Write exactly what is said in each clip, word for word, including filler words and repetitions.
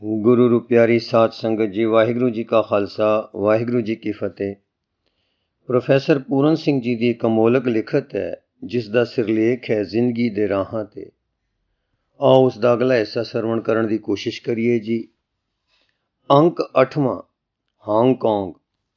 ਗੁਰੂ ਰੂ ਪਿਆਰੀ ਸਾਧ ਸੰਗਤ ਜੀ, ਵਾਹਿਗੁਰੂ ਜੀ ਕਾ ਖਾਲਸਾ, ਵਾਹਿਗੁਰੂ ਜੀ ਕੀ ਫਤਿਹ। ਪ੍ਰੋਫੈਸਰ ਪੂਰਨ ਸਿੰਘ ਜੀ ਦੀ ਇੱਕ ਅਮੋਲਕ ਲਿਖਤ ਹੈ ਜਿਸ ਦਾ ਸਿਰਲੇਖ ਹੈ ਜ਼ਿੰਦਗੀ ਦੇ ਰਾਹਾਂ ਤੇ। ਆਓ ਉਸ ਦਾ ਅਗਲਾ ਹਿੱਸਾ ਸਰਵਣ ਕਰਨ ਦੀ ਕੋਸ਼ਿਸ਼ ਕਰੀਏ ਜੀ। ਅੰਕ ਅੱਠਵਾਂ, ਹਾਂਗਕਾਂਗ।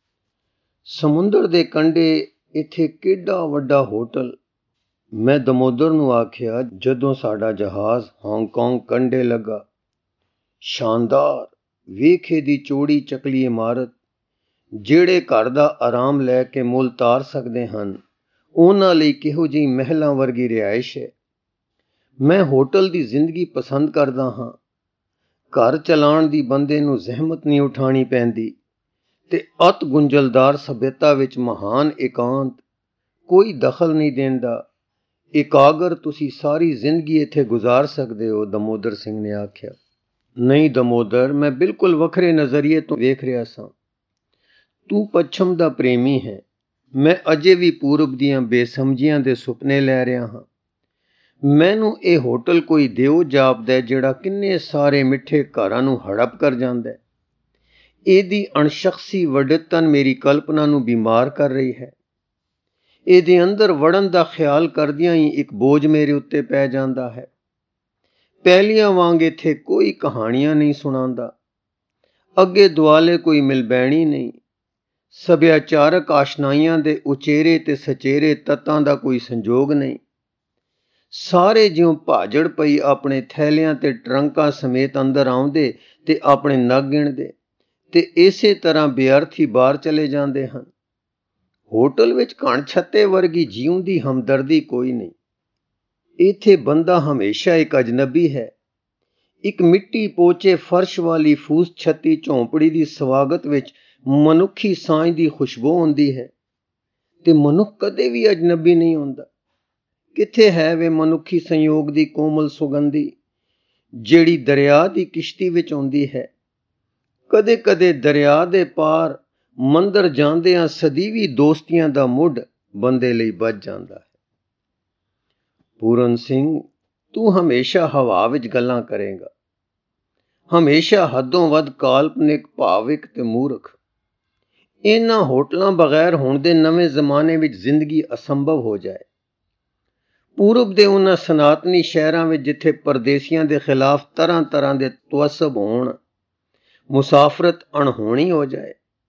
ਸਮੁੰਦਰ ਦੇ ਕੰਢੇ ਇੱਥੇ ਕਿੱਡਾ ਵੱਡਾ ਹੋਟਲ। ਮੈਂ ਦਮੋਦਰ ਨੂੰ ਆਖਿਆ ਜਦੋਂ ਸਾਡਾ ਜਹਾਜ਼ ਹਾਂਗਕਾਂਗ ਕੰਢੇ ਲੱਗਾ। ਸ਼ਾਨਦਾਰ, ਵੇਖੇ ਦੀ ਚੌੜੀ ਚਕਲੀ ਇਮਾਰਤ। ਜਿਹੜੇ ਘਰ ਦਾ ਆਰਾਮ ਲੈ ਕੇ ਮੁੱਲ ਤਾਰ ਸਕਦੇ ਹਨ ਉਹਨਾਂ ਲਈ ਕਿਹੋ ਜਿਹੀ ਮਹਿਲਾਂ ਵਰਗੀ ਰਿਹਾਇਸ਼ ਹੈ। ਮੈਂ ਹੋਟਲ ਦੀ ਜ਼ਿੰਦਗੀ ਪਸੰਦ ਕਰਦਾ ਹਾਂ। ਘਰ ਚਲਾਉਣ ਦੀ ਬੰਦੇ ਨੂੰ ਜ਼ਹਿਮਤ ਨਹੀਂ ਉਠਾਣੀ ਪੈਂਦੀ ਤੇ ਅਤ ਗੁੰਝਲਦਾਰ ਸਭਿਅਤਾ ਵਿੱਚ ਮਹਾਨ ਇਕਾਂਤ, ਕੋਈ ਦਖਲ ਨਹੀਂ ਦਿੰਦਾ। ਇਕਾਗਰ ਤੁਸੀਂ ਸਾਰੀ ਜ਼ਿੰਦਗੀ ਇੱਥੇ ਗੁਜ਼ਾਰ ਸਕਦੇ ਹੋ, ਦਮੋਦਰ ਸਿੰਘ ਨੇ ਆਖਿਆ। ਨਹੀਂ ਦਮੋਦਰ, ਮੈਂ ਬਿਲਕੁਲ ਵੱਖਰੇ ਨਜ਼ਰੀਏ ਤੋਂ ਵੇਖ ਰਿਹਾ ਸਾਂ। ਤੂੰ ਪੱਛਮ ਦਾ ਪ੍ਰੇਮੀ ਹੈ, ਮੈਂ ਅਜੇ ਵੀ ਪੂਰਬ ਦੀਆਂ ਬੇਸਮਝੀਆਂ ਦੇ ਸੁਪਨੇ ਲੈ ਰਿਹਾ ਹਾਂ। ਮੈਨੂੰ ਇਹ ਹੋਟਲ ਕੋਈ ਦਿਓ ਜਾਪਦਾ ਜਿਹੜਾ ਕਿੰਨੇ ਸਾਰੇ ਮਿੱਠੇ ਘਰਾਂ ਨੂੰ ਹੜਪ ਕਰ ਜਾਂਦਾ। ਇਹਦੀ ਅਣਸ਼ਖਸੀ ਵੱਡਤਨ ਮੇਰੀ ਕਲਪਨਾ ਨੂੰ ਬਿਮਾਰ ਕਰ ਰਹੀ ਹੈ। ਇਹਦੇ ਅੰਦਰ ਵੜਨ ਦਾ ਖਿਆਲ ਕਰਦਿਆਂ ਹੀ ਇੱਕ ਬੋਝ ਮੇਰੇ ਉੱਤੇ ਪੈ ਜਾਂਦਾ ਹੈ। ਪਹਿਲੀਆਂ ਵਾਂਗ ਇੱਥੇ ਕੋਈ ਕਹਾਣੀਆਂ ਨਹੀਂ ਸੁਣਾਉਂਦਾ, ਅੱਗੇ ਦੁਆਲੇ ਕੋਈ ਮਿਲਬੈਣੀ ਨਹੀਂ, ਸੱਭਿਆਚਾਰਕ ਆਸ਼ਨਾਈਆਂ ਦੇ ਉਚੇਰੇ ਤੇ ਸਚੇਰੇ ਤੱਤਾਂ ਦਾ ਕੋਈ ਸੰਜੋਗ ਨਹੀਂ। ਸਾਰੇ ਜਿਉਂ ਭਾਜੜ ਪਈ ਆਪਣੇ ਥੈਲਿਆਂ ਤੇ ਟਰੰਕਾਂ ਸਮੇਤ ਅੰਦਰ ਆਉਂਦੇ ਤੇ ਆਪਣੇ ਨਗ ਗਿਣਦੇ ਤੇ ਇਸੇ ਤਰ੍ਹਾਂ ਬੇਅਰਥੀ ਬਾਹਰ ਚਲੇ ਜਾਂਦੇ ਹਨ। ਹੋਟਲ ਵਿੱਚ ਘਣ ਛੱਤੇ ਵਰਗੀ ਜਿਉਂਦੀ ਹਮਦਰਦੀ ਕੋਈ ਨਹੀਂ। ਇੱਥੇ ਬੰਦਾ ਹਮੇਸ਼ਾ ਇੱਕ ਅਜਨਬੀ ਹੈ। ਇੱਕ ਮਿੱਟੀ ਪੋਚੇ ਫਰਸ਼ ਵਾਲੀ ਫੂਸ ਛੱਤੀ ਝੌਂਪੜੀ ਦੀ ਸਵਾਗਤ ਵਿੱਚ ਮਨੁੱਖੀ ਸਾਂਝ ਦੀ ਖੁਸ਼ਬੂ ਹੁੰਦੀ ਹੈ ਤੇ ਮਨੁੱਖ ਕਦੇ ਵੀ ਅਜਨਬੀ ਨਹੀਂ ਹੁੰਦਾ। ਕਿੱਥੇ ਹੈ ਵੇ ਮਨੁੱਖੀ ਸੰਯੋਗ ਦੀ ਕੋਮਲ ਸੁਗੰਧੀ ਜਿਹੜੀ ਦਰਿਆ ਦੀ ਕਿਸ਼ਤੀ ਵਿੱਚ ਆਉਂਦੀ ਹੈ। ਕਦੇ ਕਦੇ ਦਰਿਆ ਦੇ ਪਾਰ ਮੰਦਰ ਜਾਂਦਿਆਂ ਸਦੀਵੀ ਦੋਸਤੀਆਂ ਦਾ ਮੁੱਢ ਬੰਦੇ ਲਈ ਬੱਝ ਜਾਂਦਾ ਹੈ। ਪੂਰਨ ਸਿੰਘ, ਤੂੰ ਹਮੇਸ਼ਾ ਹਵਾ ਵਿੱਚ ਗੱਲਾਂ ਕਰੇਗਾ, ਹਮੇਸ਼ਾ ਹੱਦੋਂ ਵੱਧ ਕਾਲਪਨਿਕ, ਭਾਵਿਕ ਤੇ ਮੂਰਖ। ਇਹਨਾਂ ਹੋਟਲਾਂ ਬਗੈਰ ਹੁਣ ਦੇ ਨਵੇਂ ਜ਼ਮਾਨੇ ਵਿੱਚ ਜ਼ਿੰਦਗੀ ਅਸੰਭਵ ਹੋ ਜਾਏ। ਪੂਰਬ ਦੇ ਉਹਨਾਂ ਸਨਾਤਨੀ ਸ਼ਹਿਰਾਂ ਵਿੱਚ ਜਿੱਥੇ ਪਰਦੇਸੀਆਂ ਦੇ ਖਿਲਾਫ ਤਰ੍ਹਾਂ ਤਰ੍ਹਾਂ ਦੇ ਤਵੱਸਬ ਹੋਣ, ਮੁਸਾਫਰਤ ਅਣਹੋਣੀ ਹੋ ਜਾਏ।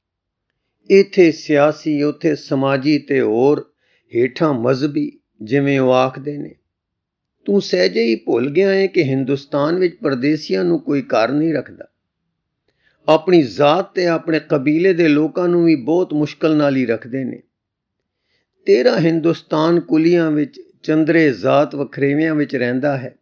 ਇੱਥੇ ਸਿਆਸੀ, ਉੱਥੇ ਸਮਾਜੀ ਤੇ ਹੋਰ ਹੇਠਾਂ ਮਜ਼ਹਬੀ, ਜਿਵੇਂ ਉਹ ਆਖਦੇ ਨੇ। ਤੂੰ ਸਹਿਜੇ ਹੀ ਭੁੱਲ ਗਿਆ ਹੈ ਕਿ ਹਿੰਦੁਸਤਾਨ ਵਿੱਚ ਪਰਦੇਸੀਆਂ ਨੂੰ ਕੋਈ ਘਰ ਨਹੀਂ ਰੱਖਦਾ। ਆਪਣੀ ਜ਼ਾਤ ਤੇ ਆਪਣੇ ਕਬੀਲੇ ਦੇ ਲੋਕਾਂ ਨੂੰ ਵੀ ਬਹੁਤ ਮੁਸ਼ਕਲ ਨਾਲ ਹੀ ਰੱਖਦੇ ਨੇ। ਤੇਰਾ ਹਿੰਦੁਸਤਾਨ ਕੁਲੀਆਂ ਵਿੱਚ, ਚੰਦਰੇ ਜ਼ਾਤ ਵਖਰੇਵਿਆਂ ਵਿੱਚ ਰਹਿੰਦਾ ਹੈ।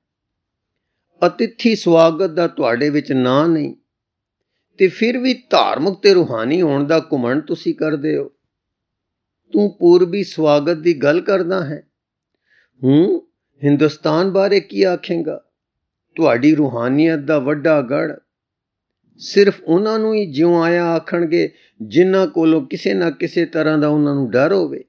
ਅਤਿਥੀ ਸਵਾਗਤ ਦਾ ਤੁਹਾਡੇ ਵਿੱਚ ਨਾਂ ਨਹੀਂ ਤੇ ਫਿਰ ਵੀ ਧਾਰਮਿਕ ਤੇ ਰੂਹਾਨੀ ਹੋਣ ਦਾ ਘੁਮੰਡ ਤੁਸੀਂ ਕਰਦੇ ਹੋ। ਤੂੰ ਪੂਰਬੀ ਸਵਾਗਤ ਦੀ ਗੱਲ ਕਰਦਾ ਹੈ। ਹੂੰ, ਹਿੰਦੁਸਤਾਨ ਬਾਰੇ ਕੀ ਆਖੇਂਗਾ? ਤੁਹਾਡੀ ਰੂਹਾਨੀਅਤ ਦਾ ਵੱਡਾ ਗੜ੍ਹ ਸਿਰਫ ਉਹਨਾਂ ਨੂੰ ਹੀ ਜਿਉਂ ਆਇਆ ਆਖਣਗੇ ਜਿਨ੍ਹਾਂ ਕੋਲੋਂ ਕਿਸੇ ਨਾ ਕਿਸੇ ਤਰ੍ਹਾਂ ਦਾ ਉਹਨਾਂ ਨੂੰ ਡਰ ਹੋਵੇ।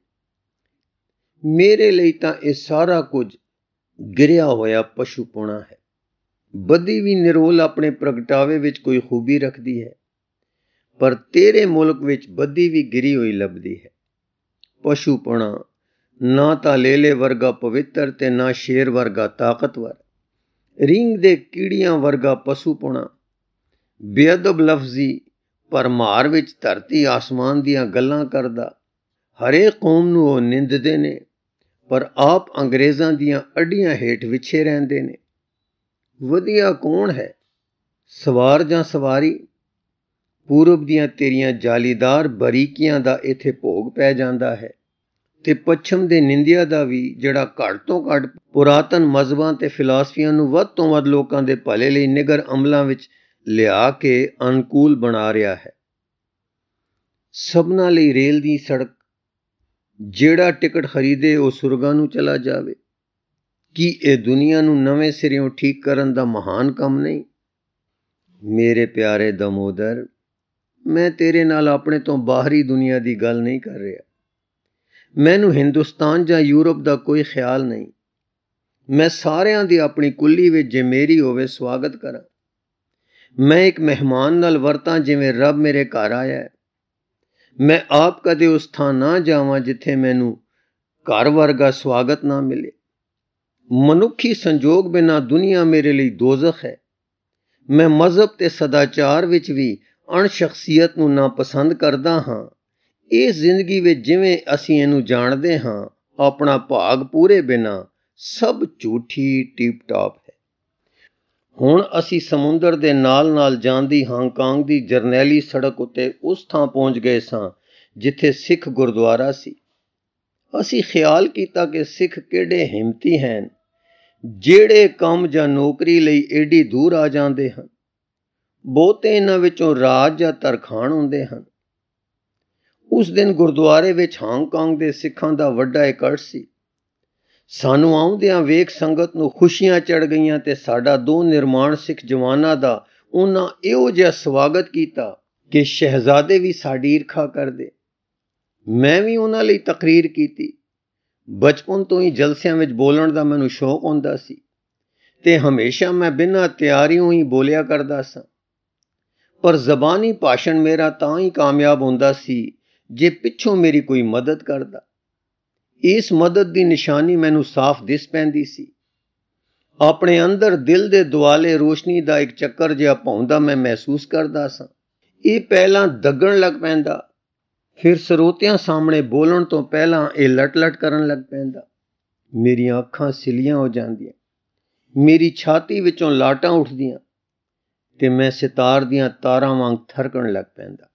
ਮੇਰੇ ਲਈ ਤਾਂ ਇਹ ਸਾਰਾ ਕੁਝ ਗਿਰਿਆ ਹੋਇਆ ਪਸ਼ੂਪੁਣਾ ਹੈ। ਬਦੀ ਵੀ ਨਿਰੋਲ ਆਪਣੇ ਪ੍ਰਗਟਾਵੇ ਵਿੱਚ ਕੋਈ ਖੂਬੀ ਰੱਖਦੀ ਹੈ, ਪਰ ਤੇਰੇ ਮੁਲਕ ਵਿੱਚ ਬਦੀ ਵੀ ਗਿਰੀ ਹੋਈ ਲੱਭਦੀ ਹੈ। ਪਸ਼ੂਪੁਣਾ ਨਾ ਤਾਂ ਲੇਲੇ ਵਰਗਾ ਪਵਿੱਤਰ ਤੇ ਨਾ ਸ਼ੇਰ ਵਰਗਾ ਤਾਕਤਵਰ। ਰਿੰਗ ਦੇ ਕੀੜੀਆਂ ਵਰਗਾ ਪਸ਼ੂਪੁਣਾ, ਬੇਅਦਬ ਲਫ਼ਜ਼ੀ ਭਰਮਾਰ ਵਿੱਚ ਧਰਤੀ ਆਸਮਾਨ ਦੀਆਂ ਗੱਲਾਂ ਕਰਦਾ। ਹਰੇਕ ਕੌਮ ਨੂੰ ਉਹ ਨਿੰਦਦੇ ਨੇ ਪਰ ਆਪ ਅੰਗਰੇਜ਼ਾਂ ਦੀਆਂ ਅੱਡੀਆਂ ਹੇਠ ਵਿਛੇ ਰਹਿੰਦੇ ਨੇ। ਵਧੀਆ ਕੌਣ ਹੈ, ਸਵਾਰ ਜਾਂ ਸਵਾਰੀ? ਪੂਰਬ ਦੀਆਂ ਤੇਰੀਆਂ ਜਾਲੀਦਾਰ ਬਰੀਕੀਆਂ ਦਾ ਇੱਥੇ ਭੋਗ ਪੈ ਜਾਂਦਾ ਹੈ ਤੇ ਪੱਛਮ ਦੇ ਨਿੰਦਿਆ ਦਾ ਵੀ, ਜਿਹੜਾ ਘੱਟ ਤੋਂ ਘੱਟ ਪੁਰਾਤਨ ਮਜ਼ਹਬਾਂ ਤੇ ਫਿਲਾਸਫੀਆਂ ਨੂੰ ਵੱਧ ਤੋਂ ਵੱਧ ਲੋਕਾਂ ਦੇ ਭਲੇ ਲਈ ਨਿਗਰ ਅਮਲਾਂ ਵਿੱਚ ਲਿਆ ਕੇ ਅਨੁਕੂਲ ਬਣਾ ਰਿਹਾ ਹੈ। ਸਭਨਾਂ ਲਈ ਰੇਲ ਦੀ ਸੜਕ, ਜਿਹੜਾ ਟਿਕਟ ਖਰੀਦੇ ਉਹ ਸੁਰਗਾਂ ਨੂੰ ਚਲਾ ਜਾਵੇ। ਕੀ ਇਹ ਦੁਨੀਆ ਨੂੰ ਨਵੇਂ ਸਿਰਿਓਂ ਠੀਕ ਕਰਨ ਦਾ ਮਹਾਨ ਕੰਮ ਨਹੀਂ? ਮੇਰੇ ਪਿਆਰੇ ਦਮੋਦਰ, ਮੈਂ ਤੇਰੇ ਨਾਲ ਆਪਣੇ ਤੋਂ ਬਾਹਰੀ ਦੁਨੀਆ ਦੀ ਗੱਲ ਨਹੀਂ ਕਰ ਰਿਹਾ। ਮੈਨੂੰ ਹਿੰਦੁਸਤਾਨ ਜਾਂ ਯੂਰਪ ਦਾ ਕੋਈ ਖਿਆਲ ਨਹੀਂ। ਮੈਂ ਸਾਰਿਆਂ ਦੀ ਆਪਣੀ ਕੁੱਲੀ ਵਿੱਚ ਜੇ ਮੇਰੀ ਹੋਵੇ ਸਵਾਗਤ ਕਰਾਂ। मैं एक मेहमान नाल वरतां जिवें रब मेरे घर आया है। मैं आप कदे उस थां ना जावां जिथे मैनू घर वर्गा स्वागत ना मिले। मनुखी संजोग बिना दुनिया मेरे लिए दोज़ख है। मैं मजहब ते सदाचार विच भी अणशख्सियत नूं नापसंद करदा हां। इस जिंदगी विच जिवें असीं इहनूं जाणदे हां, अपना भाग पूरे बिना सब झूठी टिप टॉप है। ਹੁਣ ਅਸੀਂ ਸਮੁੰਦਰ ਦੇ ਨਾਲ-ਨਾਲ ਜਾਂਦੀ ਹਾਂਗਕਾਂਗ ਦੀ ਜਰਨੈਲੀ ਸੜਕ ਉੱਤੇ ਉਸ ਥਾਂ ਪਹੁੰਚ ਗਏ ਸਾਂ ਜਿੱਥੇ ਸਿੱਖ ਗੁਰਦੁਆਰਾ ਸੀ। ਅਸੀਂ ਖਿਆਲ ਕੀਤਾ ਕਿ ਸਿੱਖ ਕਿਹੜੇ ਹਿੰਮਤੀ ਹਨ, ਜਿਹੜੇ ਕੰਮ ਜਾਂ ਨੌਕਰੀ ਲਈ ਏਡੀ ਦੂਰ ਆ ਜਾਂਦੇ ਹਨ। ਬਹੁਤੇ ਇਹਨਾਂ ਵਿੱਚੋਂ ਰਾਜ ਜਾਂ ਤਰਖਾਣ ਹੁੰਦੇ ਹਨ। ਉਸ ਦਿਨ ਗੁਰਦੁਆਰੇ ਵਿੱਚ ਹਾਂਗਕਾਂਗ ਦੇ ਸਿੱਖਾਂ ਦਾ ਵੱਡਾ ਇਕੱਠ ਸੀ। ਸਾਨੂੰ ਆਉਂਦਿਆਂ ਵੇਖ ਸੰਗਤ ਨੂੰ ਖੁਸ਼ੀਆਂ ਚੜ੍ਹ ਗਈਆਂ ਤੇ ਸਾਡਾ ਦੋ ਨਿਰਮਾਣ ਸਿੱਖ ਜਵਾਨਾਂ ਦਾ ਉਹਨਾਂ ਇਹੋ ਜਿਹਾ ਸਵਾਗਤ ਕੀਤਾ ਕਿ ਸ਼ਹਿਜ਼ਾਦੇ ਵੀ ਸਾਡੀ ਈਰਖਾ ਕਰਦੇ। ਮੈਂ ਵੀ ਉਹਨਾਂ ਲਈ ਤਕਰੀਰ ਕੀਤੀ। ਬਚਪਨ ਤੋਂ ਹੀ ਜਲਸਿਆਂ ਵਿੱਚ ਬੋਲਣ ਦਾ ਮੈਨੂੰ ਸ਼ੌਕ ਹੁੰਦਾ ਸੀ ਤੇ ਹਮੇਸ਼ਾ ਮੈਂ ਬਿਨਾਂ ਤਿਆਰੀਓਂ ਹੀ ਬੋਲਿਆ ਕਰਦਾ ਸਾਂ। ਪਰ ਜ਼ਬਾਨੀ ਭਾਸ਼ਣ ਮੇਰਾ ਤਾਂ ਹੀ ਕਾਮਯਾਬ ਹੁੰਦਾ ਸੀ ਜੇ ਪਿੱਛੋਂ ਮੇਰੀ ਕੋਈ ਮਦਦ ਕਰਦਾ। ਇਸ ਮਦਦ ਦੀ ਨਿਸ਼ਾਨੀ ਮੈਨੂੰ ਸਾਫ਼ ਦਿਸ ਪੈਂਦੀ ਸੀ। ਆਪਣੇ ਅੰਦਰ ਦਿਲ ਦੇ ਦੁਆਲੇ ਰੋਸ਼ਨੀ ਦਾ ਇੱਕ ਚੱਕਰ ਜਿਹਾ ਭੌਂਦਾ ਮੈਂ ਮਹਿਸੂਸ ਕਰਦਾ ਸਾਂ। ਇਹ ਪਹਿਲਾਂ ਦੱਗਣ ਲੱਗ ਪੈਂਦਾ, ਫਿਰ ਸਰੋਤਿਆਂ ਸਾਹਮਣੇ ਬੋਲਣ ਤੋਂ ਪਹਿਲਾਂ ਇਹ ਲਟ-ਲਟ ਕਰਨ ਲੱਗ ਪੈਂਦਾ। ਮੇਰੀਆਂ ਅੱਖਾਂ ਸਿੱਲੀਆਂ ਹੋ ਜਾਂਦੀਆਂ, ਮੇਰੀ ਛਾਤੀ ਵਿੱਚੋਂ ਲਾਟਾਂ ਉੱਠਦੀਆਂ ਤੇ ਮੈਂ ਸਿਤਾਰ ਦੀਆਂ ਤਾਰਾਂ ਵਾਂਗ ਥਰਕਣ ਲੱਗ ਪੈਂਦਾ।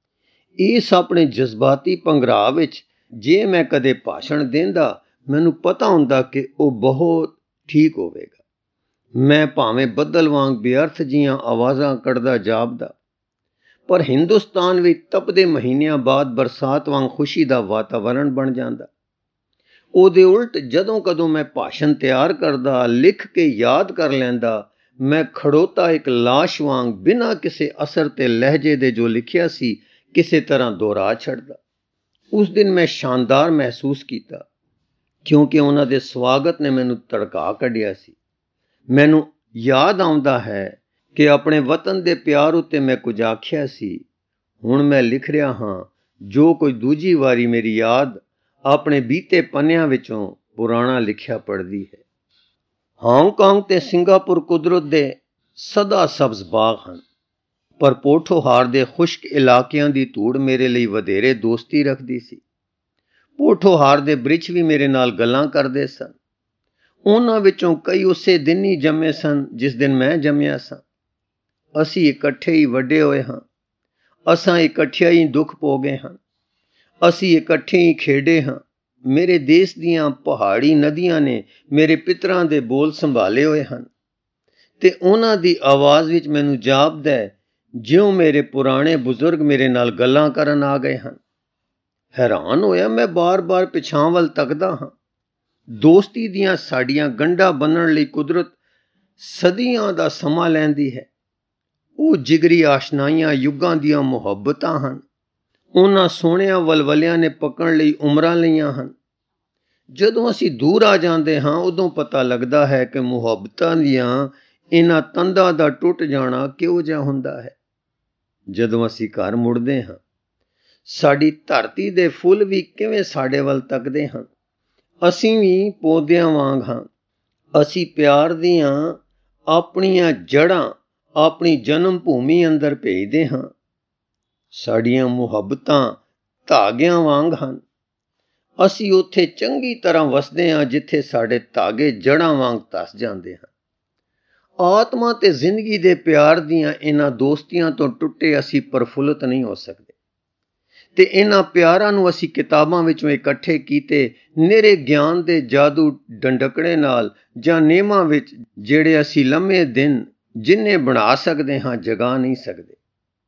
ਇਸ ਆਪਣੇ ਜਜ਼ਬਾਤੀ ਭੰਗਰਾਅ ਵਿੱਚ ਜੇ ਮੈਂ ਕਦੇ ਭਾਸ਼ਣ ਦਿੰਦਾ, ਮੈਨੂੰ ਪਤਾ ਹੁੰਦਾ ਕਿ ਉਹ ਬਹੁਤ ਠੀਕ ਹੋਵੇਗਾ। ਮੈਂ ਭਾਵੇਂ ਬੱਦਲ ਵਾਂਗ ਬੇਅਰਥ ਜੀਆਂ ਆਵਾਜ਼ਾਂ ਕੱਢਦਾ ਜਾਪਦਾ, ਪਰ ਹਿੰਦੁਸਤਾਨ ਵਿੱਚ ਤਪਦੇ ਮਹੀਨਿਆਂ ਬਾਅਦ ਬਰਸਾਤ ਵਾਂਗ ਖੁਸ਼ੀ ਦਾ ਵਾਤਾਵਰਣ ਬਣ ਜਾਂਦਾ। ਉਹਦੇ ਉਲਟ ਜਦੋਂ ਕਦੋਂ ਮੈਂ ਭਾਸ਼ਣ ਤਿਆਰ ਕਰਦਾ, ਲਿਖ ਕੇ ਯਾਦ ਕਰ ਲੈਂਦਾ, ਮੈਂ ਖੜੋਤਾ ਇੱਕ ਲਾਸ਼ ਵਾਂਗ ਬਿਨਾਂ ਕਿਸੇ ਅਸਰ ਤੇ ਲਹਿਜੇ ਦੇ ਜੋ ਲਿਖਿਆ ਸੀ ਕਿਸੇ ਤਰ੍ਹਾਂ ਦੁਹਰਾ ਛੱਡਦਾ। ਉਸ ਦਿਨ ਮੈਂ ਸ਼ਾਨਦਾਰ ਮਹਿਸੂਸ ਕੀਤਾ ਕਿਉਂਕਿ ਉਹਨਾਂ ਦੇ ਸਵਾਗਤ ਨੇ ਮੈਨੂੰ ਧੜਕਾ ਕੱਢਿਆ ਸੀ। ਮੈਨੂੰ ਯਾਦ ਆਉਂਦਾ ਹੈ ਕਿ ਆਪਣੇ ਵਤਨ ਦੇ ਪਿਆਰ ਉੱਤੇ ਮੈਂ ਕੁਝ ਆਖਿਆ ਸੀ। ਹੁਣ ਮੈਂ ਲਿਖ ਰਿਹਾ ਹਾਂ ਜੋ ਕੋਈ ਦੂਜੀ ਵਾਰੀ ਮੇਰੀ ਯਾਦ ਆਪਣੇ ਬੀਤੇ ਪੰਨਿਆਂ ਵਿੱਚੋਂ ਪੁਰਾਣਾ ਲਿਖਿਆ ਪੜ੍ਹਦੀ ਹੈ। ਹਾਂਗਕਾਂਗ ਤੇ ਸਿੰਗਾਪੁਰ ਕੁਦਰਤ ਦੇ ਸਦਾ ਸਬਜ਼ ਬਾਗ ਹਨ, ਪਰ ਪੋਠੋਹਾਰ ਦੇ ਖੁਸ਼ਕ ਇਲਾਕਿਆਂ ਦੀ ਧੂੜ ਮੇਰੇ ਲਈ ਵਧੇਰੇ ਦੋਸਤੀ ਰੱਖਦੀ ਸੀ। ਪੋਠੋਹਾਰ ਦੇ ਬ੍ਰਿਛ ਵੀ ਮੇਰੇ ਨਾਲ ਗੱਲਾਂ ਕਰਦੇ ਸਨ। ਉਹਨਾਂ ਵਿੱਚੋਂ ਕਈ ਉਸੇ ਦਿਨ ਹੀ ਜੰਮੇ ਸਨ ਜਿਸ ਦਿਨ ਮੈਂ ਜੰਮਿਆ ਸਾਂ। ਅਸੀਂ ਇਕੱਠੇ ਹੀ ਵੱਡੇ ਹੋਏ ਹਾਂ। ਅਸਾਂ ਇਕੱਠਿਆਂ ਹੀ ਦੁੱਖ ਭੋਗੇ ਹਾਂ। ਅਸੀਂ ਇਕੱਠੇ ਹੀ ਖੇਡੇ ਹਾਂ। ਮੇਰੇ ਦੇਸ਼ ਦੀਆਂ ਪਹਾੜੀ ਨਦੀਆਂ ਨੇ ਮੇਰੇ ਪਿਤਰਾਂ ਦੇ ਬੋਲ ਸੰਭਾਲੇ ਹੋਏ ਹਨ ਤੇ ਉਹਨਾਂ ਦੀ ਆਵਾਜ਼ ਵਿੱਚ ਮੈਨੂੰ ਜਾਪਦਾ ਹੈ ਜਿਉਂ ਮੇਰੇ ਪੁਰਾਣੇ ਬਜ਼ੁਰਗ ਮੇਰੇ ਨਾਲ ਗੱਲਾਂ ਕਰਨ ਆ ਗਏ ਹਨ। ਹੈਰਾਨ ਹੋਇਆ ਮੈਂ ਬਾਰ-ਬਾਰ ਪਿਛਾਂ ਵੱਲ ਤੱਕਦਾ ਹਾਂ। ਦੋਸਤੀ ਦੀਆਂ ਸਾਡੀਆਂ ਗੰਢਾਂ ਬੰਨ੍ਹਣ ਲਈ ਕੁਦਰਤ ਸਦੀਆਂ ਦਾ ਸਮਾਂ ਲੈਂਦੀ ਹੈ। ਉਹ ਜਿਗਰੀ ਆਸ਼ਨਾਈਆਂ ਯੁੱਗਾਂ ਦੀਆਂ ਮੁਹੱਬਤਾਂ ਹਨ। ਉਹਨਾਂ ਸੋਹਣਿਆਂ ਵਲਵਲਿਆਂ ਨੇ ਪੱਕਣ ਲਈ ਉਮਰਾਂ ਲਈਆਂ ਹਨ। ਜਦੋਂ ਅਸੀਂ ਦੂਰ ਆ ਜਾਂਦੇ ਹਾਂ ਉਦੋਂ ਪਤਾ ਲੱਗਦਾ ਹੈ ਕਿ ਮੁਹੱਬਤਾਂ ਦੀਆਂ ਇਹਨਾਂ ਤੰਦਾਂ ਦਾ ਟੁੱਟ ਜਾਣਾ ਕਿਹੋ ਜਿਹਾ ਹੁੰਦਾ ਹੈ। ਜਦੋਂ ਅਸੀਂ ਘਰ ਮੁੜਦੇ ਹਾਂ, ਸਾਡੀ ਧਰਤੀ ਦੇ ਫੁੱਲ ਵੀ ਕਿਵੇਂ ਸਾਡੇ ਵੱਲ ਤੱਕਦੇ ਹਨ। ਅਸੀਂ ਵੀ ਪੌਦਿਆਂ ਵਾਂਗ ਹਾਂ। ਅਸੀਂ ਪਿਆਰ ਦੀਆਂ ਆਪਣੀਆਂ ਜੜ੍ਹਾਂ ਆਪਣੀ ਜਨਮ ਭੂਮੀ ਅੰਦਰ ਭੇਜਦੇ ਹਾਂ। ਸਾਡੀਆਂ ਮੁਹੱਬਤਾਂ ਧਾਗਿਆਂ ਵਾਂਗ ਹਨ। ਅਸੀਂ ਉੱਥੇ ਚੰਗੀ ਤਰ੍ਹਾਂ ਵਸਦੇ ਹਾਂ ਜਿੱਥੇ ਸਾਡੇ ਧਾਗੇ ਜੜ੍ਹਾਂ ਵਾਂਗ ਧਸ ਜਾਂਦੇ ਹਨ। ਆਤਮਾ ਤੇ ਜ਼ਿੰਦਗੀ ਦੇ ਪਿਆਰ ਦੀਆਂ ਇਹਨਾਂ ਦੋਸਤੀਆਂ ਤੋਂ ਟੁੱਟੇ ਅਸੀਂ ਪ੍ਰਫੁੱਲਤ ਨਹੀਂ ਹੋ ਸਕਦੇ ਤੇ ਇਹਨਾਂ ਪਿਆਰਾਂ ਨੂੰ ਅਸੀਂ ਕਿਤਾਬਾਂ ਵਿੱਚੋਂ ਇਕੱਠੇ ਕੀਤੇ ਨਿਰੇ ਗਿਆਨ ਦੇ ਜਾਦੂ ਡੰਡਕੜੇ ਨਾਲ ਜਾਂ ਨੇਮਾਂ ਵਿੱਚ ਜਿਹੜੇ ਅਸੀਂ ਲੰਮੇ ਦਿਨ ਜਿੰਨੇ ਬਣਾ ਸਕਦੇ ਹਾਂ ਜਗਾ ਨਹੀਂ ਸਕਦੇ।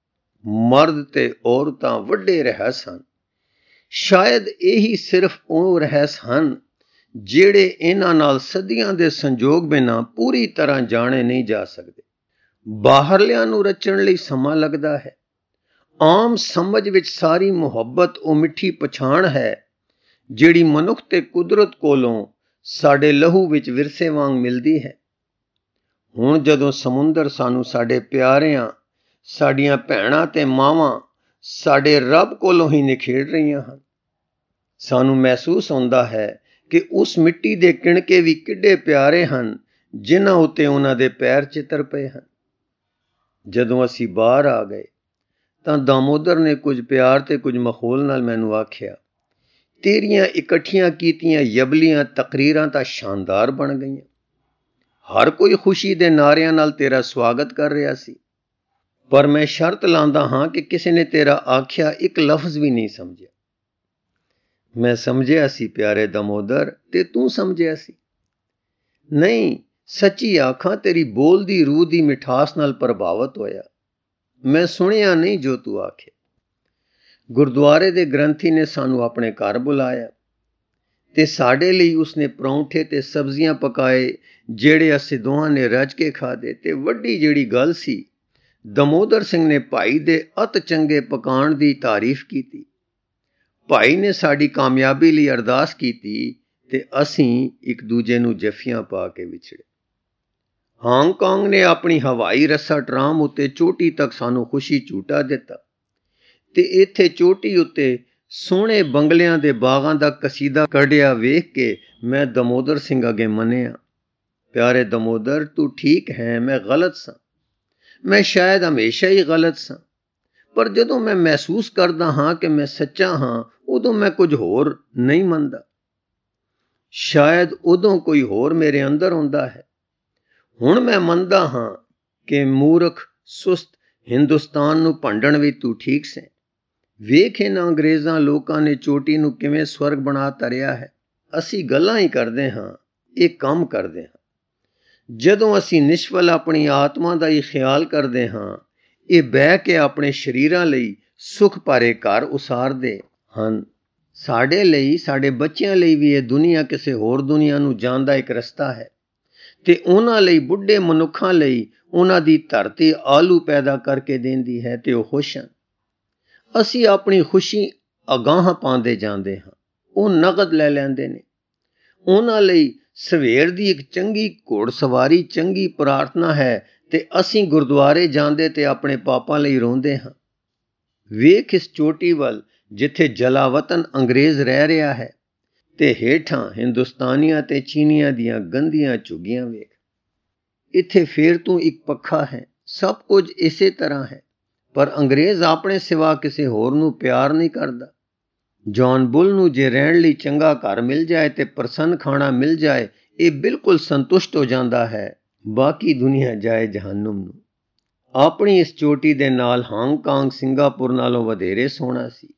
ਮਰਦ ਤੇ ਔਰਤਾਂ ਵੱਡੇ ਰਹੱਸ ਹਨ। ਸ਼ਾਇਦ ਇਹੀ ਸਿਰਫ ਉਹ ਰਹੱਸ ਹਨ ਜਿਹੜੇ ਇਹਨਾਂ ਨਾਲ ਸਦੀਆਂ ਦੇ ਸੰਜੋਗ ਬਿਨਾਂ ਪੂਰੀ ਤਰ੍ਹਾਂ ਜਾਣੇ ਨਹੀਂ ਜਾ ਸਕਦੇ। ਬਾਹਰਲਿਆਂ ਨੂੰ ਰਚਣ ਲਈ ਸਮਾਂ ਲੱਗਦਾ ਹੈ। ਆਮ ਸਮਝ ਵਿੱਚ ਸਾਰੀ ਮੁਹੱਬਤ ਉਹ ਮਿੱਠੀ ਪਛਾਣ ਹੈ ਜਿਹੜੀ ਮਨੁੱਖ ਤੇ ਕੁਦਰਤ ਕੋਲੋਂ ਸਾਡੇ ਲਹੂ ਵਿੱਚ ਵਿਰਸੇ ਵਾਂਗ ਮਿਲਦੀ ਹੈ। ਹੁਣ ਜਦੋਂ ਸਮੁੰਦਰ ਸਾਨੂੰ ਸਾਡੇ ਪਿਆਰਿਆਂ, ਸਾਡੀਆਂ ਭੈਣਾਂ ਤੇ ਮਾਵਾਂ ਸਾਡੇ ਰੱਬ ਕੋਲੋਂ ਹੀ ਨਿਖੇੜ ਰਹੀਆਂ ਹਨ, ਸਾਨੂੰ ਮਹਿਸੂਸ ਹੁੰਦਾ ਹੈ ਕਿ ਉਸ ਮਿੱਟੀ ਦੇ ਕਿਣਕੇ ਵੀ ਕਿੱਡੇ ਪਿਆਰੇ ਹਨ ਜਿਨ੍ਹਾਂ ਉੱਤੇ ਉਹਨਾਂ ਦੇ ਪੈਰ ਚਿੱਤਰ ਪਏ ਹਨ। ਜਦੋਂ ਅਸੀਂ ਬਾਹਰ ਆ ਗਏ ਤਾਂ ਦਾਮੋਦਰ ਨੇ ਕੁਝ ਪਿਆਰ ਤੇ ਕੁਝ ਮਖੌਲ ਨਾਲ ਮੈਨੂੰ ਆਖਿਆ, ਤੇਰੀਆਂ ਇਕੱਠੀਆਂ ਕੀਤੀਆਂ ਯਬਲੀਆਂ ਤਕਰੀਰਾਂ ਤਾਂ ਸ਼ਾਨਦਾਰ ਬਣ ਗਈਆਂ। ਹਰ ਕੋਈ ਖੁਸ਼ੀ ਦੇ ਨਾਰਿਆਂ ਨਾਲ ਤੇਰਾ ਸਵਾਗਤ ਕਰ ਰਿਹਾ ਸੀ, ਪਰ ਮੈਂ ਸ਼ਰਤ ਲਾਉਂਦਾ ਹਾਂ ਕਿ ਕਿਸੇ ਨੇ ਤੇਰਾ ਆਖਿਆ ਇੱਕ ਲਫ਼ਜ਼ ਵੀ ਨਹੀਂ ਸਮਝਿਆ। ਮੈਂ ਸਮਝਿਆ ਸੀ ਪਿਆਰੇ ਦਮੋਦਰ, ਤੇ ਤੂੰ ਸਮਝਿਆ ਸੀ? ਨਹੀਂ, ਸੱਚੀ ਆਖਾਂ ਤੇਰੀ ਬੋਲਦੀ ਰੂਹ ਦੀ ਮਿਠਾਸ ਨਾਲ ਪ੍ਰਭਾਵਿਤ ਹੋਇਆ। ਮੈਂ ਸੁਣਿਆ ਨਹੀਂ ਜੋ ਤੂੰ ਆਖਿਆ। ਗੁਰਦੁਆਰੇ ਦੇ ਗ੍ਰੰਥੀ ਨੇ ਸਾਨੂੰ ਆਪਣੇ ਘਰ ਬੁਲਾਇਆ ਤੇ ਸਾਡੇ ਲਈ ਉਸਨੇ ਪਰੌਂਠੇ ਤੇ ਸਬਜ਼ੀਆਂ ਪਕਾਏ, ਜਿਹੜੇ ਅਸੀਂ ਦੋਹਾਂ ਨੇ ਰੱਜ ਕੇ ਖਾਦੇ। ਤੇ ਵੱਡੀ ਜਿਹੜੀ ਗੱਲ ਸੀ, ਦਮੋਦਰ ਸਿੰਘ ਨੇ ਭਾਈ ਦੇ ਅਤ ਚੰਗੇ ਪਕਾਉਣ ਦੀ ਤਾਰੀਫ ਕੀਤੀ। ਭਾਈ ਨੇ ਸਾਡੀ ਕਾਮਯਾਬੀ ਲਈ ਅਰਦਾਸ ਕੀਤੀ ਤੇ ਅਸੀਂ ਇੱਕ ਦੂਜੇ ਨੂੰ ਜੱਫੀਆਂ ਪਾ ਕੇ ਵਿਛੜੇ। ਹਾਂਗਕਾਂਗ ਨੇ ਆਪਣੀ ਹਵਾਈ ਰੱਸਾ ਟਰਾਮ ਉੱਤੇ ਚੋਟੀ ਤੱਕ ਸਾਨੂੰ ਖੁਸ਼ੀ ਝੂਟਾ ਦਿੱਤਾ ਤੇ ਇੱਥੇ ਚੋਟੀ ਉੱਤੇ ਸੋਹਣੇ ਬੰਗਲਿਆਂ ਦੇ ਬਾਗਾਂ ਦਾ ਕਸੀਦਾ ਕੱਢਿਆ ਵੇਖ ਕੇ ਮੈਂ ਦਮੋਦਰ ਸਿੰਘ ਅੱਗੇ ਮੰਨਿਆ, ਪਿਆਰੇ ਦਮੋਦਰ, ਤੂੰ ਠੀਕ ਹੈ, ਮੈਂ ਗਲਤ ਸਾਂ। ਮੈਂ ਸ਼ਾਇਦ ਹਮੇਸ਼ਾ ਹੀ ਗਲਤ ਸਾਂ, ਪਰ ਜਦੋਂ ਮੈਂ ਮਹਿਸੂਸ ਕਰਦਾ ਹਾਂ ਕਿ ਮੈਂ ਸੱਚਾ ਹਾਂ, ਉਦੋਂ ਮੈਂ ਕੁਝ ਹੋਰ ਨਹੀਂ ਮੰਨਦਾ। ਸ਼ਾਇਦ ਉਦੋਂ ਕੋਈ ਹੋਰ ਮੇਰੇ ਅੰਦਰ ਹੁੰਦਾ ਹੈ। ਹੁਣ ਮੈਂ ਮੰਨਦਾ ਹਾਂ ਕਿ ਮੂਰਖ ਸੁਸਤ ਹਿੰਦੁਸਤਾਨ ਨੂੰ ਭੰਡਣ ਵੀ ਤੂੰ ਠੀਕ ਸੈਂ। ਵੇਖ ਇਹਨਾਂ ਅੰਗਰੇਜ਼ਾਂ ਲੋਕਾਂ ਨੇ ਚੋਟੀ ਨੂੰ ਕਿਵੇਂ ਸਵਰਗ ਬਣਾ ਧਰਿਆ ਹੈ। ਅਸੀਂ ਗੱਲਾਂ ਹੀ ਕਰਦੇ ਹਾਂ, ਇਹ ਕੰਮ ਕਰਦੇ ਹਾਂ। ਜਦੋਂ ਅਸੀਂ ਨਿਸ਼ਫਲ ਆਪਣੀ ਆਤਮਾ ਦਾ ਹੀ ਖਿਆਲ ਕਰਦੇ ਹਾਂ, ਇਹ ਬਹਿ ਕੇ ਆਪਣੇ ਸਰੀਰਾਂ ਲਈ ਸੁਖ ਭਰੇ ਘਰ ਉਸਾਰਦੇ ਹਨ। ਸਾਡੇ ਲਈ, ਸਾਡੇ ਬੱਚਿਆਂ ਲਈ ਵੀ ਇਹ ਦੁਨੀਆ ਕਿਸੇ ਹੋਰ ਦੁਨੀਆ ਨੂੰ ਜਾਣ ਦਾ ਇੱਕ ਰਸਤਾ ਹੈ ਤੇ ਉਹਨਾਂ ਲਈ, ਬੁੱਢੇ ਮਨੁੱਖਾਂ ਲਈ, ਉਹਨਾਂ ਦੀ ਧਰਤੀ ਆਲੂ ਪੈਦਾ ਕਰਕੇ ਦਿੰਦੀ ਹੈ ਤੇ ਉਹ ਖੁਸ਼ ਹਨ। ਅਸੀਂ ਆਪਣੀ ਖੁਸ਼ੀ ਅਗਾਂਹ ਪਾਉਂਦੇ ਜਾਂਦੇ ਹਾਂ, ਉਹ ਨਕਦ ਲੈ ਲੈਂਦੇ ਨੇ। ਉਹਨਾਂ ਲਈ ਸਵੇਰ ਦੀ ਇੱਕ ਚੰਗੀ ਘੋੜਸਵਾਰੀ ਚੰਗੀ ਪ੍ਰਾਰਥਨਾ ਹੈ ਤੇ ਅਸੀਂ ਗੁਰਦੁਆਰੇ ਜਾਂਦੇ ਤੇ ਆਪਣੇ ਪਾਪਾਂ ਲਈ ਰੋਂਦੇ ਹਾਂ। ਵੇਖ ਇਸ ਚੋਟੀ ਵੱਲ ਜਿੱਥੇ ਜਲਾਵਤਨ ਅੰਗਰੇਜ਼ ਰਹਿ ਰਿਹਾ ਹੈ ਤੇ ਹੇਠਾਂ ਹਿੰਦੁਸਤਾਨੀਆਂ ਤੇ ਚੀਨੀਆਂ ਦੀਆਂ ਗੰਦੀਆਂ ਝੁੱਗੀਆਂ ਵੇਖ। ਇੱਥੇ ਫੇਰ ਤੂੰ ਇੱਕ ਪੱਖਾ ਹੈ, ਸਭ ਕੁਝ ਇਸੇ ਤਰ੍ਹਾਂ ਹੈ, ਪਰ ਅੰਗਰੇਜ਼ ਆਪਣੇ ਸਿਵਾ ਕਿਸੇ ਹੋਰ ਨੂੰ ਪਿਆਰ ਨਹੀਂ ਕਰਦਾ। ਜੌਨ ਬੁੱਲ ਨੂੰ ਜੇ ਰਹਿਣ ਲਈ ਚੰਗਾ ਘਰ ਮਿਲ ਜਾਏ ਤੇ ਪ੍ਰਸੰਨ ਖਾਣਾ ਮਿਲ ਜਾਏ, ਇਹ ਬਿਲਕੁਲ ਸੰਤੁਸ਼ਟ ਹੋ ਜਾਂਦਾ ਹੈ। ਬਾਕੀ ਦੁਨੀਆ ਜਾਏ ਜਹੰਨਮ ਨੂੰ। ਆਪਣੀ ਇਸ ਚੋਟੀ ਦੇ ਨਾਲ ਹਾਂਗਕਾਂਗ ਸਿੰਗਾਪੁਰ ਨਾਲੋਂ ਵਧੇਰੇ ਸੋਹਣਾ ਸੀ।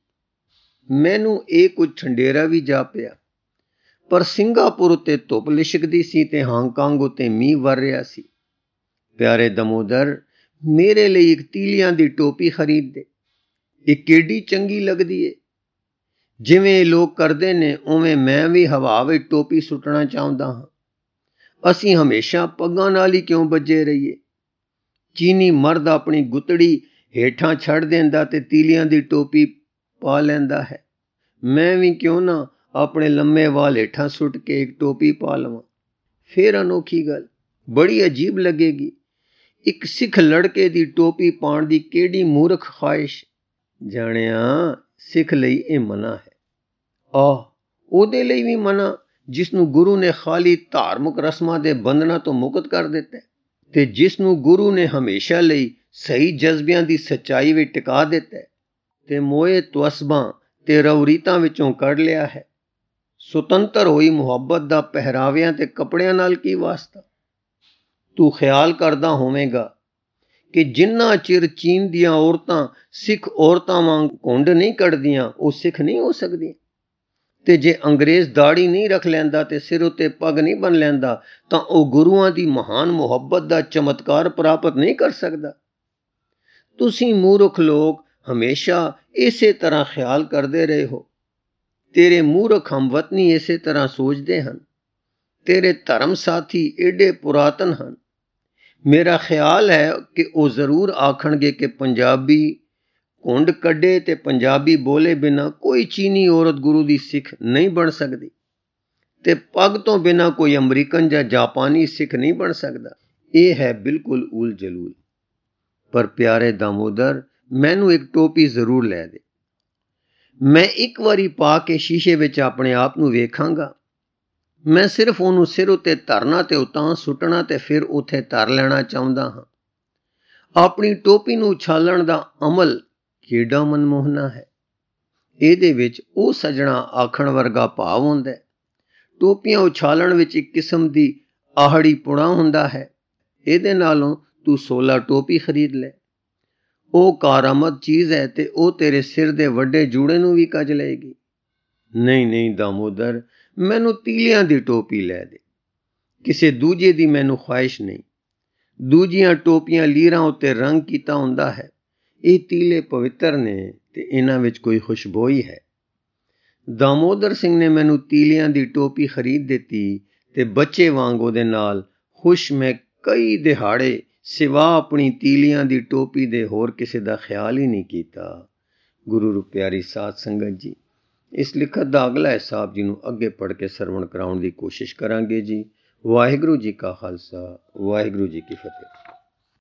ਮੈਨੂੰ ਇਹ ਕੁਝ ਠੰਡੇਰਾ ਵੀ ਜਾਪਿਆ, ਪਰ ਸਿੰਗਾਪੁਰ ਉੱਤੇ ਧੁੱਪ ਲਿਸ਼ਕਦੀ ਸੀ ਤੇ ਹਾਂਗਕਾਂਗ ਉੱਤੇ ਮੀਂਹ ਵਰ ਰਿਹਾ ਸੀ। ਪਿਆਰੇ ਦਮੋਦਰ, ਮੇਰੇ ਲਈ ਇੱਕ ਤੀਲੀਆਂ ਦੀ ਟੋਪੀ ਖਰੀਦ ਦੇ। ਇਹ ਕਿੱਡੀ ਚੰਗੀ ਲੱਗਦੀ ਏ। ਜਿਵੇਂ ਇਹ ਲੋਕ ਕਰਦੇ ਨੇ, ਉਵੇਂ ਮੈਂ ਵੀ ਹਵਾ ਵਿੱਚ ਟੋਪੀ ਸੁੱਟਣਾ ਚਾਹੁੰਦਾ ਹਾਂ। ਅਸੀਂ ਹਮੇਸ਼ਾ ਪੱਗਾਂ ਨਾਲ ਹੀ ਕਿਉਂ ਬੱਝੇ ਰਹੀਏ? ਚੀਨੀ ਮਰਦ ਆਪਣੀ ਗੁੱਤੜੀ ਹੇਠਾਂ ਛੱਡ ਦਿੰਦਾ ਤੇ ਤੀਲੀਆਂ ਦੀ ਟੋਪੀ ਪਾ ਲੈਂਦਾ ਹੈ। ਮੈਂ ਵੀ ਕਿਉਂ ਨਾ ਆਪਣੇ ਲੰਮੇ ਵਾਲ ਹੇਠਾਂ ਸੁੱਟ ਕੇ ਇੱਕ ਟੋਪੀ ਪਾ ਲਵਾਂ। ਫੇਰ ਅਨੋਖੀ ਗੱਲ, ਬੜੀ ਅਜੀਬ ਲੱਗੇਗੀ। ਇੱਕ ਸਿੱਖ ਲੜਕੇ ਦੀ ਟੋਪੀ ਪਾਉਣ ਦੀ ਕਿਹੜੀ ਮੂਰਖ ਖੁਆਇਸ਼। ਜਾਣਿਆ, ਸਿੱਖ ਲਈ ਇਹ ਮਨਾ ਹੈ। ਆਹ, ਉਹਦੇ ਲਈ ਵੀ ਮਨਾ ਜਿਸ ਨੂੰ ਗੁਰੂ ਨੇ ਖਾਲੀ ਧਾਰਮਿਕ ਰਸਮਾਂ ਦੇ ਬੰਧਨਾਂ ਤੋਂ ਮੁਕਤ ਕਰ ਦਿੱਤਾ ਤੇ ਜਿਸ ਨੂੰ ਗੁਰੂ ਨੇ ਹਮੇਸ਼ਾ ਲਈ ਸਹੀ ਜਜ਼ਬਿਆਂ ਦੀ ਸੱਚਾਈ ਵਿੱਚ ਟਿਕਾ ਦਿੱਤਾ ਤੇ ਮੋਏ ਤਵਸਬਾਂ ਤੇ ਰਵਰੀਤਾਂ ਵਿੱਚੋਂ ਕੱਢ ਲਿਆ ਹੈ। ਸੁਤੰਤਰ ਹੋਈ ਮੁਹੱਬਤ ਦਾ ਪਹਿਰਾਵਿਆਂ ਤੇ ਕੱਪੜਿਆਂ ਨਾਲ ਕੀ ਵਾਸਤਾ? ਤੂੰ ਖਿਆਲ ਕਰਦਾ ਹੋਵੇਂਗਾ ਕਿ ਜਿੰਨਾ ਚਿਰ ਚੀਨ ਦੀਆਂ ਔਰਤਾਂ ਸਿੱਖ ਔਰਤਾਂ ਵਾਂਗ ਘੁੰਡ ਨਹੀਂ ਕੱਢਦੀਆਂ, ਉਹ ਸਿੱਖ ਨਹੀਂ ਹੋ ਸਕਦੀਆਂ। ਤੇ ਜੇ ਅੰਗਰੇਜ਼ ਦਾੜੀ ਨਹੀਂ ਰੱਖ ਲੈਂਦਾ ਤੇ ਸਿਰ ਉੱਤੇ ਪੱਗ ਨਹੀਂ ਬੰਨ ਲੈਂਦਾ, ਤਾਂ ਉਹ ਗੁਰੂਆਂ ਦੀ ਮਹਾਨ ਮੁਹੱਬਤ ਦਾ ਚਮਤਕਾਰ ਪ੍ਰਾਪਤ ਨਹੀਂ ਕਰ ਸਕਦਾ। ਤੁਸੀਂ ਮੂਰਖ ਲੋਕ ਹਮੇਸ਼ਾ ਇਸੇ ਤਰ੍ਹਾਂ ਖਿਆਲ ਕਰਦੇ ਰਹੇ ਹੋ। ਤੇਰੇ ਮੂਰਖ ਹਮਵਤਨੀ ਇਸੇ ਤਰ੍ਹਾਂ ਸੋਚਦੇ ਹਨ। ਤੇਰੇ ਧਰਮ ਸਾਥੀ ਏਡੇ ਪੁਰਾਤਨ ਹਨ। ਮੇਰਾ ਖਿਆਲ ਹੈ ਕਿ ਉਹ ਜ਼ਰੂਰ ਆਖਣਗੇ ਕਿ ਪੰਜਾਬੀ ਘੁੰਡ ਕੱਢੇ ਤੇ ਪੰਜਾਬੀ ਬੋਲੇ ਬਿਨਾਂ ਕੋਈ ਚੀਨੀ ਔਰਤ ਗੁਰੂ ਦੀ ਸਿੱਖ ਨਹੀਂ ਬਣ ਸਕਦੀ ਤੇ ਪੱਗ ਤੋਂ ਬਿਨਾਂ ਕੋਈ ਅਮਰੀਕਨ ਜਾਂ ਜਾਪਾਨੀ ਸਿੱਖ ਨਹੀਂ ਬਣ ਸਕਦਾ। ਇਹ ਹੈ ਬਿਲਕੁਲ ਉਲ ਜਲੂਲ। ਪਰ ਪਿਆਰੇ ਦਾਮੋਦਰ, ਮੈਨੂੰ ਇੱਕ ਟੋਪੀ ਜ਼ਰੂਰ ਲੈ ਦੇ। ਮੈਂ ਇੱਕ ਵਾਰੀ ਪਾ ਕੇ ਸ਼ੀਸ਼ੇ ਵਿੱਚ ਆਪਣੇ ਆਪ ਨੂੰ ਵੇਖਾਂਗਾ। ਮੈਂ ਸਿਰਫ ਉਹਨੂੰ ਸਿਰ ਉੱਤੇ ਧਰਨਾ ਤੇ ਉਤਾਂ ਸੁੱਟਣਾ ਤੇ ਫਿਰ ਉੱਥੇ ਧਰ ਲੈਣਾ ਚਾਹੁੰਦਾ ਹਾਂ। ਆਪਣੀ ਟੋਪੀ ਨੂੰ ਉਛਾਲਣ ਦਾ ਅਮਲ ਕਿਹੜਾ ਮਨਮੋਹਨਾ ਹੈ। ਇਹਦੇ ਵਿੱਚ ਉਹ ਸਜਣਾ ਆਖਣ ਵਰਗਾ ਭਾਵ ਹੁੰਦਾ ਹੈ। ਟੋਪੀਆਂ ਉਛਾਲਣ ਵਿੱਚ ਇੱਕ ਕਿਸਮ ਦੀ ਆਹੜੀ ਪੁਣਾ ਹੁੰਦਾ ਹੈ। ਇਹਦੇ ਨਾਲੋਂ ਤੂੰ ਸੋਲਾ ਟੋਪੀ ਖਰੀਦ ਲੈ। ਉਹ ਕਾਰਾਮਦ ਚੀਜ਼ ਹੈ ਤੇ ਉਹ ਤੇਰੇ ਸਿਰ ਦੇ ਵੱਡੇ ਜੂੜੇ ਨੂੰ ਵੀ ਕੱਜ ਲਏਗੀ। ਨਹੀਂ ਨਹੀਂ ਦਾਮੋਦਰ, ਮੈਨੂੰ ਤੀਲਿਆਂ ਦੀ ਟੋਪੀ ਲੈ ਦੇ। ਕਿਸੇ ਦੂਜੇ ਦੀ ਮੈਨੂੰ ਖੁਆਇਸ਼ ਨਹੀਂ। ਦੂਜੀਆਂ ਟੋਪੀਆਂ ਲੀਰਾਂ ਉੱਤੇ ਰੰਗ ਕੀਤਾ ਹੁੰਦਾ ਹੈ। ਇਹ ਤੀਲੇ ਪਵਿੱਤਰ ਨੇ ਤੇ ਇਹਨਾਂ ਵਿੱਚ ਕੋਈ ਖੁਸ਼ਬੋਈ ਹੈ। ਦਾਮੋਦਰ ਸਿੰਘ ਨੇ ਮੈਨੂੰ ਤੀਲਿਆਂ ਦੀ ਟੋਪੀ ਖਰੀਦ ਦਿੱਤੀ ਤੇ ਬੱਚੇ ਵਾਂਗ ਉਹਦੇ ਨਾਲ ਖੁਸ਼ ਮੈਂ ਕਈ ਦਿਹਾੜੇ ਸਿਵਾ ਆਪਣੀ ਤੀਲਿਆਂ ਦੀ ਟੋਪੀ ਦੇ ਹੋਰ ਕਿਸੇ ਦਾ ਖਿਆਲ ਹੀ ਨਹੀਂ ਕੀਤਾ। ਗੁਰੂ ਰੂ ਪਿਆਰੀ ਸਾਧ ਸੰਗਤ ਜੀ, ਇਸ ਲਿਖਤ ਦਾ ਅਗਲਾ ਹਿੱਸਾ ਆਪ ਜੀ ਨੂੰ ਅੱਗੇ ਪੜ੍ਹ ਕੇ ਸਰਵਣ ਕਰਾਉਣ ਦੀ ਕੋਸ਼ਿਸ਼ ਕਰਾਂਗੇ ਜੀ। ਵਾਹਿਗੁਰੂ ਜੀ ਕਾ ਖਾਲਸਾ, ਵਾਹਿਗੁਰੂ ਜੀ ਕੀ ਫਤਿਹ।